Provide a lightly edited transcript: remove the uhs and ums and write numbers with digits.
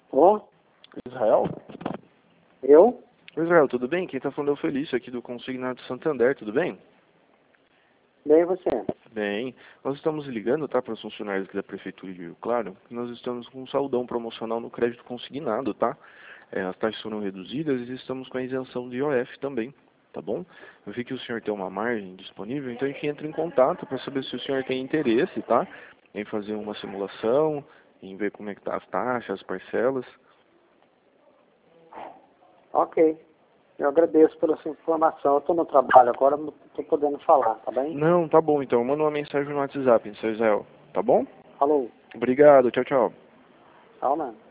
Ô, Israel? eu? Israel, tudo bem? Quem está falando é o Felício, aqui do Consignado Santander, tudo bem? Bem, você? Bem, nós estamos ligando, tá, para os funcionários aqui da Prefeitura de Rio Claro, que nós estamos com um saldão promocional no crédito consignado, tá? As taxas foram reduzidas e estamos com a isenção de IOF também, tá bom? Eu vi que o senhor tem uma margem disponível, então a gente entra em contato para saber se o senhor tem interesse, tá? Em fazer uma simulação, em ver como é que tá as taxas, as parcelas. Ok. Eu agradeço pela sua informação. Eu estou no trabalho agora, não estou podendo falar, tá bem? Não, tá bom então. Manda uma mensagem no WhatsApp, seu Israel. Tá bom? Falou. Obrigado. Tchau, tchau. Tchau, mano.